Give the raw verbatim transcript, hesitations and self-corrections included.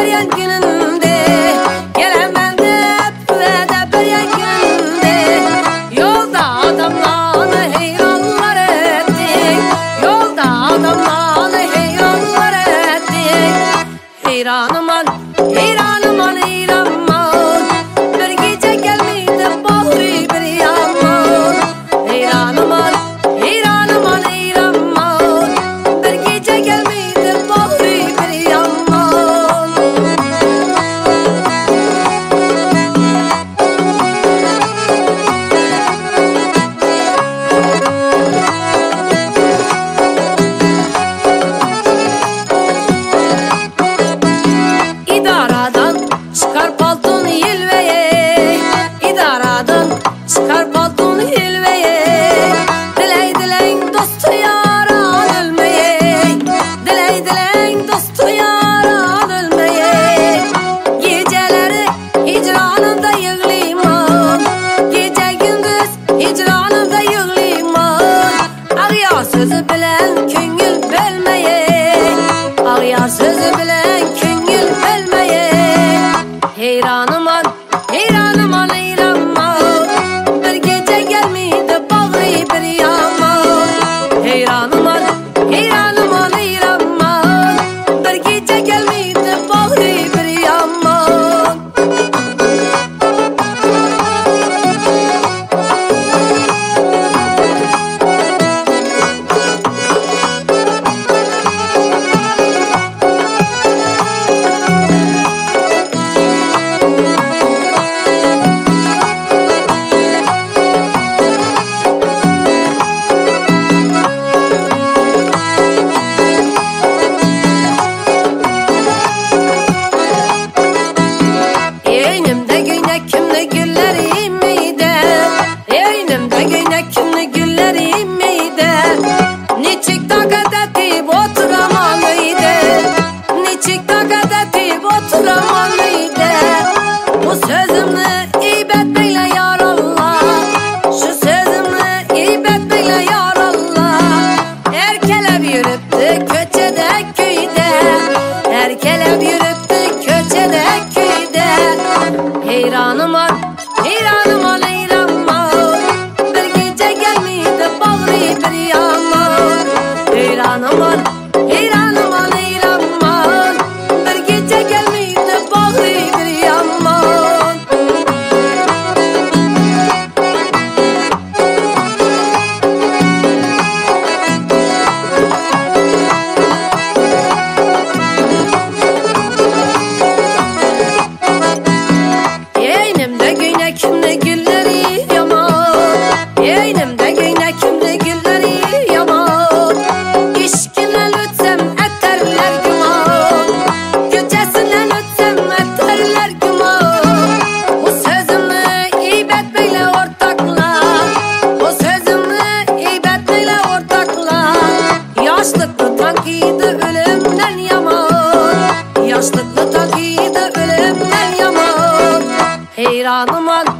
beryen gününde, gelemem de de beryen gününde. Yolda adamlarını heyranlar ettik, yolda adamlarını heyranlar ettik. Heyranım an, heyranım an, heyranım an. Bir gece gelmeydi bahri bir yaman. Heyranım an, heyranım an, heyranım an. Bir gece gelmeydi bahri bir yaman. İdaradan çıkar paltonu yelveye, idaradan çıkar paltonu yelveye. Diley dileyin dostu yaran ölmeye, diley dileyin dostu yaran ölmeye. Geceleri hicranımda yığılayım, gece gündüz hicranımda yığılayım. Ağyar sözü bilen köngül bölmeye, ağyar sözü bilen köngül bölmeye. Heyranım an, heyranım an, heyranım an. Bir gece gelmeydi bağrı bir yaman. Heyranım an, heyranım an, heyranım an. Bir gece gelmeydi bağrı bir yaman. Eynimde göynekimli güllerim miydi? Eynimde göynekimli güllerim miydi? Niçik takat etip oturamalıydı? Niçik takat etip oturamalıydı? Bu sözümü iybet beyle yar Allah, şu sözümü iybet beyle yar Allah. Erkelep yürüptü köçede köyde, erkelep yürüptü köçede köyde. Heyranım an, heyranım an, heyranım an. Bir gece gelmeydi bağrı bir yaman. Heyranım an, heyranım an, heyranım an. Bir gece gelmeydi bağrı bir yaman. Eynimde göynekimli gülleri yaman, eynimde göynekimli gülleri yaman. İşkinle ötsem eterler güman, göçesinle ötsem eterler güman. Bu sözümü iybet beyle ortakla, bu sözümü iybet beyle ortakla. Yaşlıklı tankiydi ölümden yaman, yaşlıklı tankiydi ölümden yaman. Heyranım an,